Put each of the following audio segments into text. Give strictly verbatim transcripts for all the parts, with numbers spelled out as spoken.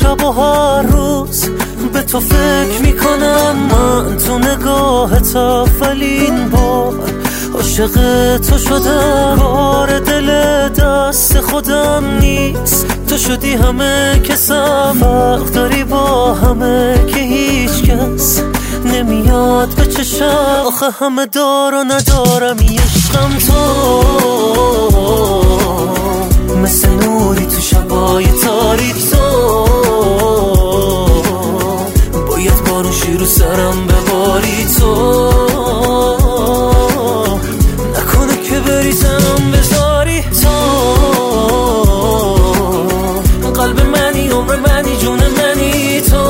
شب و هر روز به تو فکر میکنم من، تو نگاهت اولین بار عاشق تو شدم. کار دل دست خودم نیست، تو شدی همه کسم. فرق داری با همه که هیچ کس نمیاد به چشم. آخه همه دار و ندارم عشقم تو، مثل نوری تو شبای تاریک. تو باید بارون شی رو سرم بباری، تو نکنه که بری تنم بذاری. تو قلب منی، عمر منی، جون منی. تو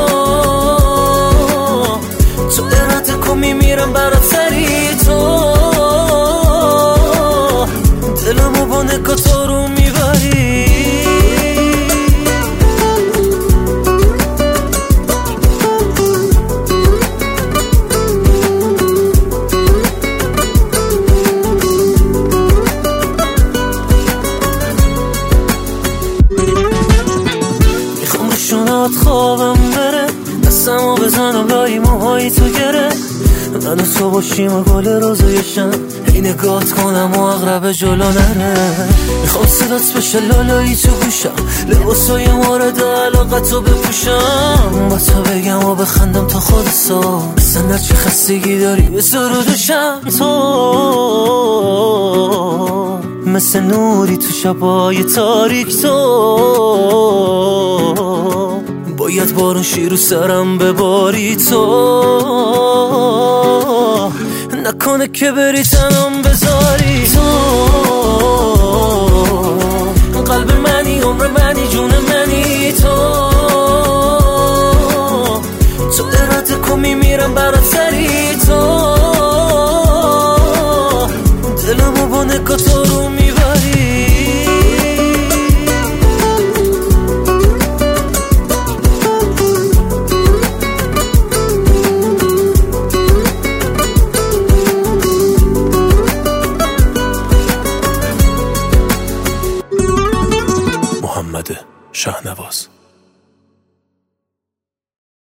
تو اراده کن میمیرم برات سری. تو دلمو با نگاه تو رو میبری. میخوام روشونات خوابم بره، دستمو بزنم لای موهای تو گره. من و تو باشیم و گل روزای شب، هی نگات کنم و اقرب جلو نره. میخوام صدات بشه لالایی تو گوشم، لباسای مورد علاقتو بپوشم. با تو بگم و بخندم تا خود سا، اصلا در چی خستگی داری بذار رو دوشم. تو مثل نوری تو شبای تاریک. تو باید بارون شی رو سرم بباری. تو نکنه که بری تنم بذاری. تو